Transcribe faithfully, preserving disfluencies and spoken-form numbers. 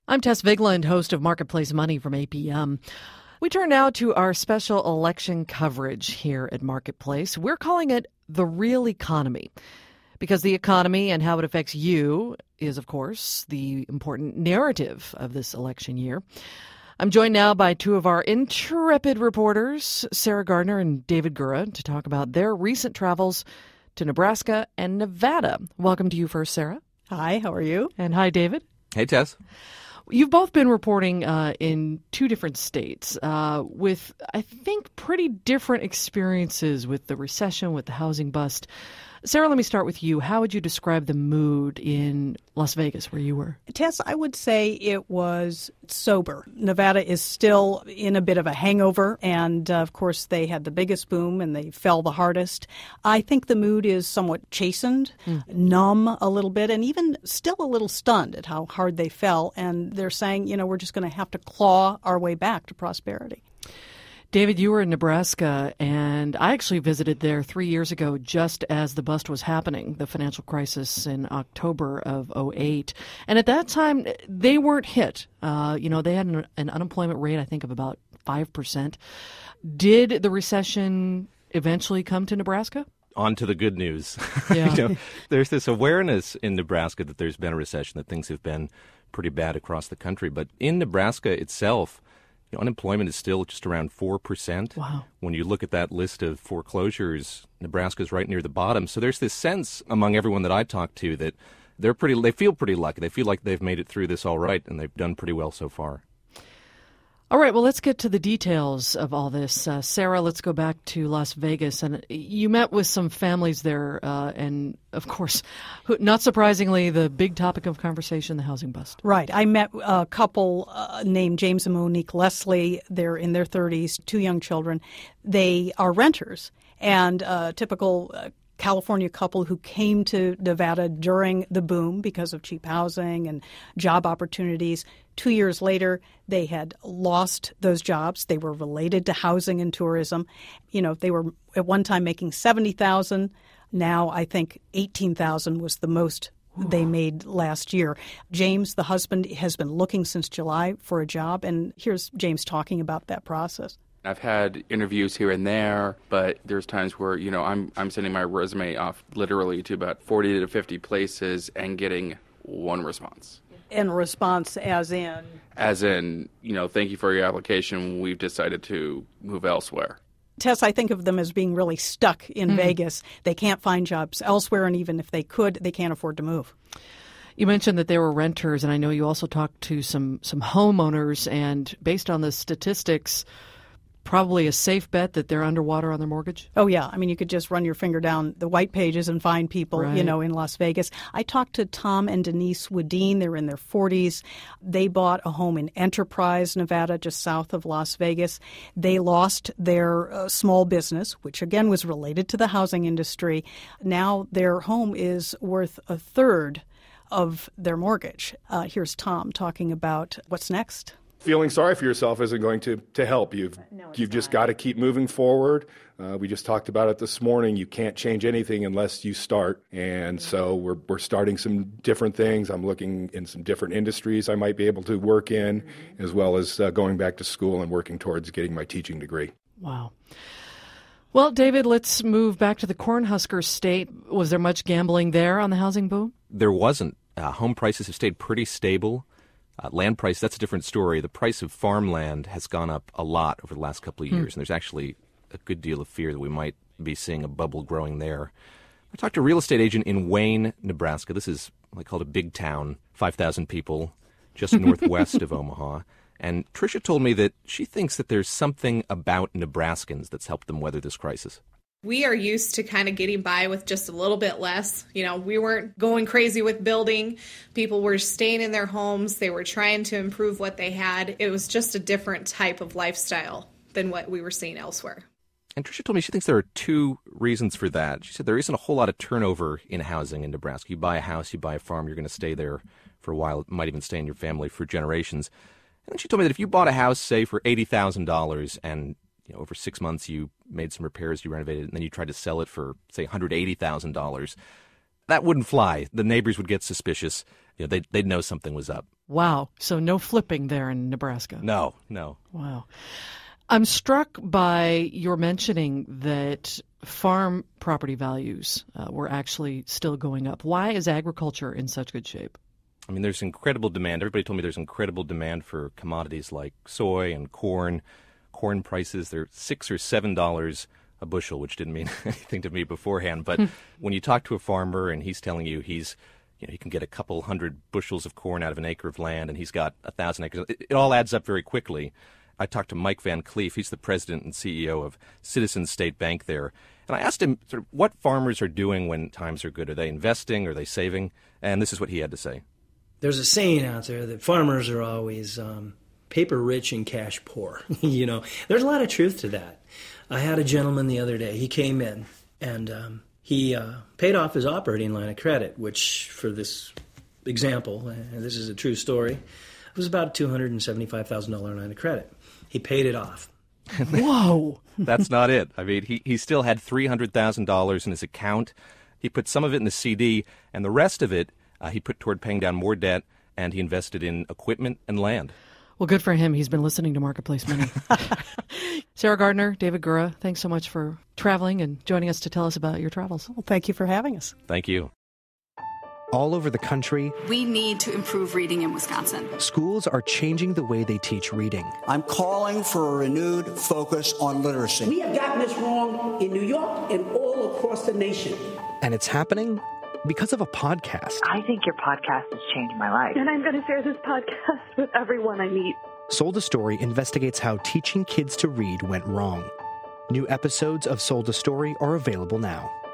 I'm Tess Vigland, host of Marketplace Money from A P M. We turn now to our special election coverage here at Marketplace. We're calling it The Real Economy, because the economy and how it affects you is, of course, the important narrative of this election year. I'm joined now by two of our intrepid reporters, Sarah Gardner and David Gura, to talk about their recent travels to Nebraska and Nevada. Welcome to you first, Sarah. Hi, how are you? And hi, David. Hey, Tess. You've both been reporting uh, in two different states uh, with, I think, pretty different experiences with the recession, with the housing bust. Sarah, let me start with you. How would you describe the mood in Las Vegas, where you were? Tess, I would say it was sober. Nevada is still in a bit of a hangover, and uh, of course they had the biggest boom and they fell the hardest. I think the mood is somewhat chastened, mm. numb a little bit, and even still a little stunned at how hard they fell. And they're saying, you know, we're just going to have to claw our way back to prosperity. David, you were in Nebraska, and I actually visited there three years ago just as the bust was happening, the financial crisis in October of oh eight. And at that time, they weren't hit. Uh, you know, they had an, an unemployment rate, I think, of about five percent. Did the recession eventually come to Nebraska? On to the good news. Yeah. you know, there's this awareness in Nebraska that there's been a recession, that things have been pretty bad across the country. But in Nebraska itself, you know, unemployment is still just around four percent. Wow. When you look at that list of foreclosures, Nebraska's right near the bottom. So there's this sense among everyone that I talk to that they're pretty, they feel pretty lucky. They feel like they've made it through this all right, and they've done pretty well so far. All right, well, let's get to the details of all this. Uh, Sarah, let's go back to Las Vegas. And you met with some families there, uh, and, of course, not surprisingly, the big topic of conversation, the housing bust. Right. I met a couple uh, named James and Monique Leslie. They're in their thirties, two young children. They are renters, and a typical uh, California couple who came to Nevada during the boom because of cheap housing and job opportunities. Two years later, they had lost those jobs. They were related to housing and tourism. You know, they were at one time making seventy thousand dollars. Now I think eighteen thousand dollars was the most they made last year. James, the husband, has been looking since July for a job, and here's James talking about that process. I've had interviews here and there, but there's times where, you know, I'm I'm sending my resume off literally to about forty to fifty places and getting one response. In response as in? As in, you know, thank you for your application. We've decided to move elsewhere. Tess, I think of them as being really stuck in mm. Vegas. They can't find jobs elsewhere, and even if they could, they can't afford to move. You mentioned that they were renters, and I know you also talked to some, some homeowners, and based on the statistics, probably a safe bet that they're underwater on their mortgage? Oh, yeah. I mean, you could just run your finger down the white pages and find people, right. you know, in Las Vegas. I talked to Tom and Denise Woodine. They're in their forties. They bought a home in Enterprise, Nevada, just south of Las Vegas. They lost their uh, small business, which, again, was related to the housing industry. Now their home is worth a third of their mortgage. Uh, here's Tom talking about what's next. Feeling sorry for yourself isn't going to, to help. You've no, you've just not. got to keep moving forward. Uh, we just talked about it this morning. You can't change anything unless you start. And so we're we're starting some different things. I'm looking in some different industries I might be able to work in, mm-hmm. as well as uh, going back to school and working towards getting my teaching degree. Wow. Well, David, let's move back to the Cornhusker State. Was there much gambling there on the housing boom? There wasn't. Uh, home prices have stayed pretty stable. Uh, land price, that's a different story. The price of farmland has gone up a lot over the last couple of years, hmm. and there's actually a good deal of fear that we might be seeing a bubble growing there. I talked to a real estate agent in Wayne, Nebraska. This is what they call a big town, five thousand people, just northwest of Omaha. And Tricia told me that she thinks that there's something about Nebraskans that's helped them weather this crisis. We are used to kind of getting by with just a little bit less. You know, we weren't going crazy with building. People were staying in their homes. They were trying to improve what they had. It was just a different type of lifestyle than what we were seeing elsewhere. And Tricia told me she thinks there are two reasons for that. She said there isn't a whole lot of turnover in housing in Nebraska. You buy a house, you buy a farm, you're going to stay there for a while. It might even stay in your family for generations. And then she told me that if you bought a house, say, for eighty thousand dollars and you know, over six months you made some repairs, you renovated it, and then you tried to sell it for, say, one hundred eighty thousand dollars, that wouldn't fly. The neighbors would get suspicious. You know, they'd, they'd know something was up. Wow. So no flipping there in Nebraska. No, no. Wow. I'm struck by your mentioning that farm property values uh, were actually still going up. Why is agriculture in such good shape? I mean, there's incredible demand. Everybody told me there's incredible demand for commodities like soy and corn. Corn prices, they're six or seven dollars a bushel, which didn't mean anything to me beforehand. But when you talk to a farmer and he's telling you he's, you know, he can get a couple hundred bushels of corn out of an acre of land, and he's got a thousand acres, it, it all adds up very quickly. I talked to Mike Van Cleef. He's the president and C E O of Citizens State Bank there. And I asked him sort of what farmers are doing when times are good. Are they investing? Are they saving? And this is what he had to say. There's a saying out there that farmers are always um, paper rich and cash poor. You know, there's a lot of truth to that. I had a gentleman the other day. He came in and um, he uh, paid off his operating line of credit, which for this example, and this is a true story, it was about a two hundred seventy-five thousand dollars line of credit. He paid it off. Whoa. That's not it. I mean, he, he still had three hundred thousand dollars in his account. He put some of it in the C D, and the rest of it uh, he put toward paying down more debt, and he invested in equipment and land. Well, good for him. He's been listening to Marketplace Money. Sarah Gardner, David Gura, thanks so much for traveling and joining us to tell us about your travels. Well, thank you for having us. Thank you. All over the country, we need to improve reading in Wisconsin. Schools are changing the way they teach reading. I'm calling for a renewed focus on literacy. We have gotten this wrong in New York and all across the nation. And it's happening because of a podcast. I think your podcast has changed my life. And I'm going to share this podcast with everyone I meet. Sold a Story investigates how teaching kids to read went wrong. New episodes of Sold a Story are available now.